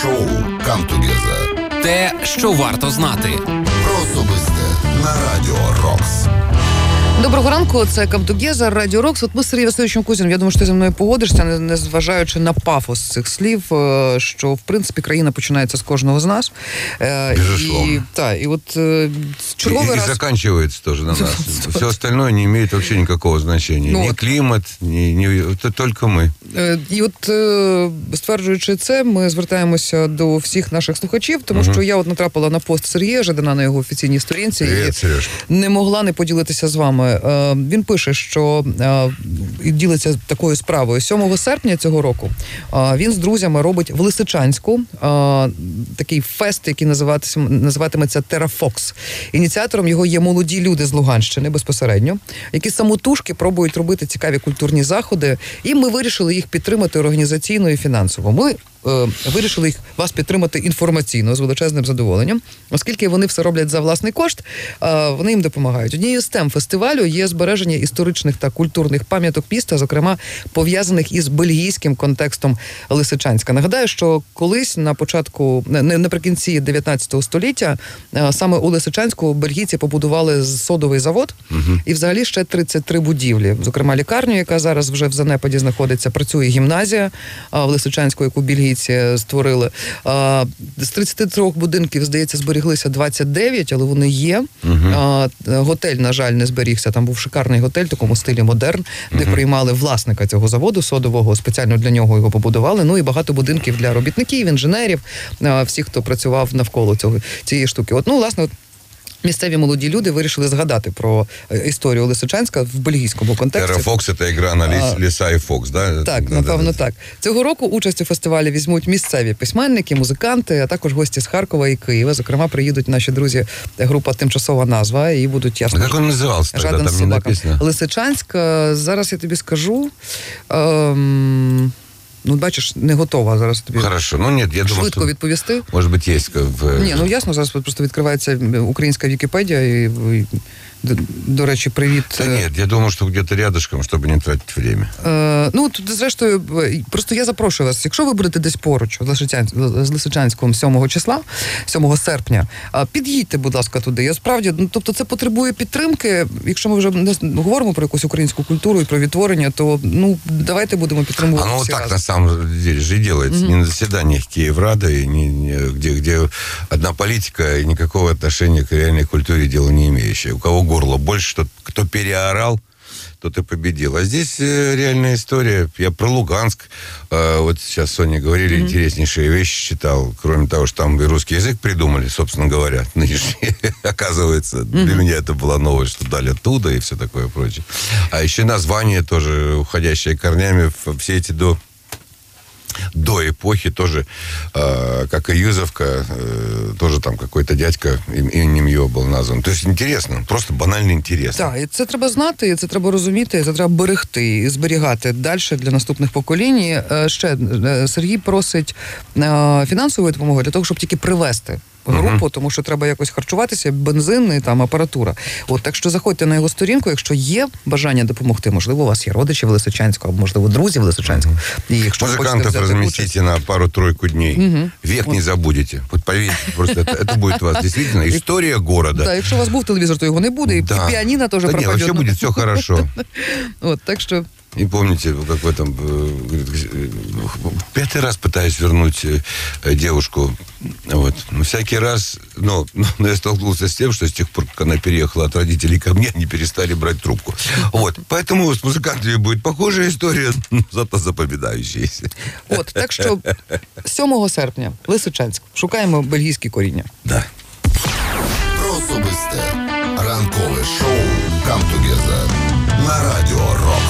шоу «Come Together». Те, що варто знати. Про особисте на Радіо Рокс. Доброго ранку, це Come Together, Радіо Рокс. От ми з Сергієм Васильовичем Кузіним, я думаю, що ти зі мною погодишся, не зважаючи на пафос цих слів, що, в принципі, країна починається з кожного з нас. Безусловно. І от черговий раз... И заканчивается тоже на нас. Все остальное не имеет вообще никакого значения. Ни климат, это только мы. І от, стверджуючи це, ми звертаємося до всіх наших слухачів, тому що я от натрапила на пост Сергія Жадана на його офіційній сторінці. Привет, і не могла не поділитися з вами. Він пише, що і ділиться такою справою. 7 серпня цього року він з друзями робить в Лисичанську такий фест, який називатиметься Терафокс. Ініціатором його є молоді люди з Луганщини безпосередньо, які самотужки пробують робити цікаві культурні заходи, і ми вирішили їх підтримати організаційно і фінансово. Ми вирішили вас підтримати інформаційно з величезним задоволенням, оскільки вони все роблять за власний кошт, вони їм допомагають. Однією з тем фестивалю є збереження історичних та культурних пам'яток міста, зокрема пов'язаних із бельгійським контекстом Лисичанська. Нагадаю, що колись на початку, наприкінці 19 століття, саме у Лисичанську бельгійці побудували содовий завод і взагалі ще 33 будівлі. Зокрема, лікарню, яка зараз вже в занепаді знаходиться, працює гімназія в Лисичанську, яку бельгійці створили. З 33 будинків, здається, зберіглися 29, але вони є. Готель, на жаль, не зберігся. Там був шикарний готель в такому стилі модерн, де приймали власника цього заводу содового, спеціально для нього його побудували. Ну і багато будинків для робітників, інженерів, всіх, хто працював навколо цієї штуки. Власне, місцеві молоді люди вирішили згадати про історію Лисичанська в бельгійському контексті. Терафокс – це гра на Ліса і Фокс, да? Так, напевно, так. Цього року участь у фестивалі візьмуть місцеві письменники, музиканти, а також гості з Харкова і Києва. Зокрема, приїдуть наші друзі, група «Тимчасова назва», і будуть, ясно... Як він називався? Жадан Там не написано. Лисичанськ. Зараз я тобі скажу... бачиш, не готова зараз тобі. Хорошо. Нет, я думаю, швидко відповісти. Може бути, є в... Ясно, зараз просто відкривається українська Вікіпедія і до речі, привіт. Та ні, я думаю, що где-то рядышком, щоб не тратити время. Зрештою, просто я запрошую вас, якщо ви будете десь поруч з Лисичанськом 7 числа, 7 серпня, під'їдьте, будь ласка, туди. Я справді, тобто це потребує підтримки. Якщо ми вже не говоримо про якусь українську культуру і про відтворення, то, давайте будемо підтримувати всі так, разом. на самом деле же и делается. Не на заседаниях Киеврады, где одна политика и никакого отношения к реальной культуре дела не имеющая. У кого горло больше, кто переорал, тот и победил. А здесь реальная история. Я про Луганск. Вот сейчас Соня говорили, интереснейшие вещи читал. Кроме того, что там и русский язык придумали, собственно говоря, нынешний. Оказывается, для меня это была новость, что дали оттуда и все такое прочее. А еще название тоже, уходящее корнями, все эти до эпохи тоже, как и Юзовка, тоже там какой-то дядька, именем его был назван. То есть интересно, просто банально интересно. Так, і це треба знати, і це треба розуміти, і це треба берегти і зберігати далі для наступних поколінь. Ще Сергій просить фінансової допомоги для того, щоб тільки привезти групу, тому що треба якось харчуватися, бензин і там апаратура. Так що заходьте на його сторінку, якщо є бажання допомогти, можливо, у вас є родичі в Лисичанську, або, можливо, друзі в Лисичанську. Музыкантов разместите на пару-тройку дней. Век не забудете. Вот поверьте, просто это будет у вас действительно история города. Так, якщо у вас був телевізор, то його не буде, і піаніно теж пропадет. Нет, вообще будет все хорошо. Так що... И помните, как в этом, говорит, 5-й раз пытаюсь вернуть девушку, но всякий раз, но я столкнулся с тем, что с тех пор, как она переехала от родителей ко мне, они перестали брать трубку. Поэтому с музыкантами будет похожая история, зато запам'ятающаяся. Так що 7 серпня, Лисичанськ, шукаємо бельгійські коріння. Да. Про особисте ранкове шоу «Come Together» на Радіо Рокс.